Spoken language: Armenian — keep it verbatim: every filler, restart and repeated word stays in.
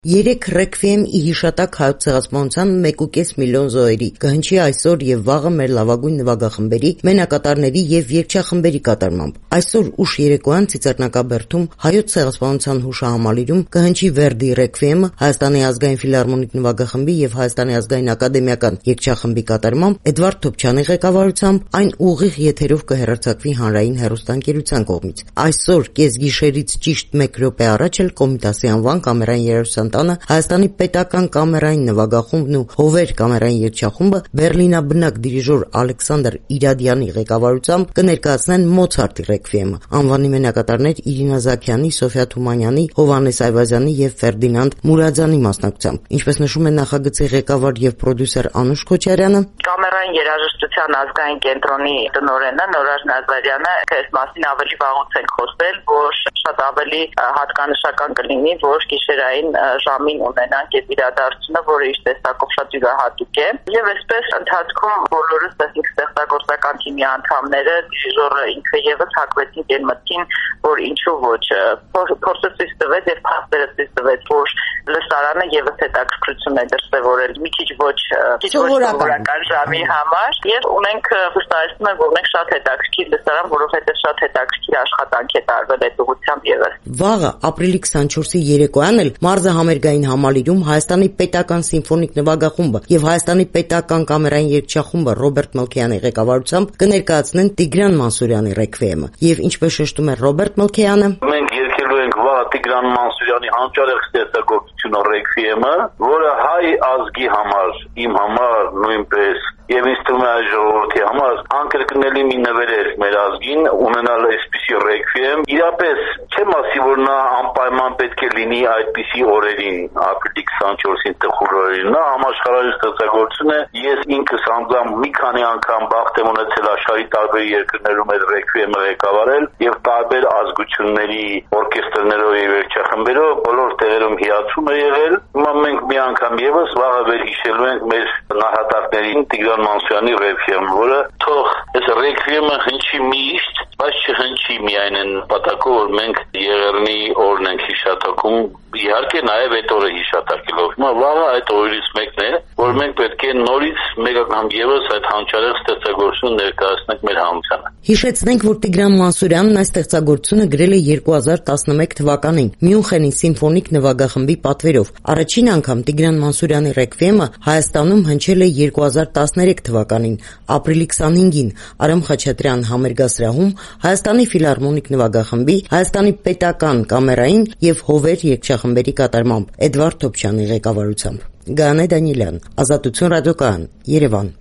Երեք ռեքվիեմ ի հիշատակ հայոց ցեղասպանության մեկ ու կես միլիոն զոհերի կհնչի այսօր եւ վաղը մեր լավագույն նվագախմբերի, մենակատարների եւ երգչախմբերի կատարմամբ։ Այսօր ուշ երեկոյան Ծիծեռնակաբերդում հայոց ցեղասպանության հուշահամալիրում կհնչի Վերդի ռեքվիեմը Հայաստանի ազգային ֆիլհարմոնիկ նվագախմբի եւ Հայաստանի ազգային ակադեմիական երգչախմբի կատարմամբ Էդվարդ Թոփչյանի ղեկավարությամբ այն ուղիղ եթերով կհեռարձակվի հանրային հեռուստաընկերության կողմից։ Այսօր կեսգիշերից ճիշտ մեկ րոպե առաջ էլ Կոմիտասի անվան կամերային երաժշտության Հայաստանի պետական կամերային նվագախումբն ու Հովեր կամերային երգչախումբը Բեռլինաբնակ դիրիժոր Ալեքսանդր Իրադյանի ղեկավարությամբ կներկայացնեն Մոցարտի ռեքվիեմը։ Անվանի մենակատարներ Իրինա Զաքյանի, Սոֆիա Թումանյանի, Հովհաննես Այվազյանի եւ Ֆերդինանդ Մուրադյանի մասնակցությամբ։ Ինչպես նշում է նախագծի ղեկավար եւ պրոդյուսեր Անուշ Քոչարյանը, կամերային երաժշտության ազգային կենտրոնի տնօրենը Նորար Նազարյանը այս մասին ավելի վաղուց ենք խոսել, որ շատ ավելի հատկանշական կլինի, որ գիշերային ժամին ունենանք այդ իրադարձությունը, որը իր տեսակով շատ յուրահատուկ է։ Եվ այսպես ընթացքում բոլորս տեսինք ստեղծագործական թիմի անդամները, դիրիժորը ինքը եւս հակվեցին այն մտքին, որ ինչու ոչ, փորձը ցույց տվեց եւ փաստերը ցույց տվեց, որ լսարանը եւս հետաքրքրություն է դրսեւորել մի քիչ ոչ քիչ ոչ սովորական ժամի համար, եւ ունենք հստակեցնում ենք, որ ունենք շատ հետաքրքիր լսարան, որովհետեւ շատ հետաքրքիր աշխատանք է տարվել այդ ուղղությամբ եւս։ Վաղը ապրիլի քսանչորսի երեկոյան էլ Մարզը համերգային համալիրում Հայաստանի պետական սիմֆոնիկ նվագախումբը եւ Հայաստանի պետական կամերային երգչախումբը Ռոբերտ Մելքեյանի ղեկավարությամբ կներկայացնեն Տիգրան Մանսուրյանի ռեքվիեմը։ Եվ ինչպես շեշտում է Ռոբերտ Մելքեյանը, մենք երկելու ենք վաղ Տիգրան Մանսուրյանի հանճարեղ ստեղծագործությունը ռեքվիեմը, որը հայ ազգի համար, իմ համար նույնպես եւ ինձ թվում է այս ժողովրդի համար անկրկնելի մի նվեր էր մեր ազգին ունենալ այսպիսի ռեքվիեմ։ Իրապես չեմ ասի, որ նա անպայման պետք է լինի այդպիսի օրերին, ապրիլի քսանչորսին տխուր օրերին։ Նա համաշխարհային ստեղծագործություն է։ Ես ինքս անձամբ մի քանի անգամ բախտ եմ ունեցել աշխարհի տարբեր երկրներում այդ ռեքվիեմը ղեկավարել եւ տարբեր ազգությունների օրկեստրներով եւ երգչախմբերով բոլոր տեղերում հիացում է եղել։ Հիմա մենք մի անգամ եւս վաղը վերհիշելու ենք մեր նահատակներին Տիգրան Մանսուրյանի ռեքվիեմը, որը թող այս ռեքվիեմը հնչի միշտ, բայց չհնչի միայն այն նպատակով, որ մենք Եղեռնի օրն ենք հիշատակում, իհարկե նաև այդ օրը հիշատակելով։ Հիմա վաղը այդ օրերից մեկն է, որ մենք պետք է նորից մեկ անգամ եւս այդ հանճարեղ ստեղծագործությունը ներկայացնենք մեր հանրությանը։ Հիշեցնենք, որ Տիգրան Մանսուրյանն այս ստեղծագործությունը գրել է երկու հազար տասնմեկ թվականին Մյունխենի սիմֆոնիկ նվագախմբի պատվերով։ Առաջին անգամ Տիգրան Մանսուրյանի ռեքվիեմը Հայաստանում հնչել է երկու հազար տասներեք թվականին ապրիլի քսանհինգին Արամ Խաչատրյան համերգասրահում Հայաստանի ֆիլհարմոնիկ նվագախմբի, Հայաստանի պետական կամերային եւ Հովեր երգչախմբերի կատարմամբ Էդվարդ Թոփչյանի ղեկավարությամբ։ Գայանե Դանիելյան, Ազատություն ռադիոկայան, Երևան։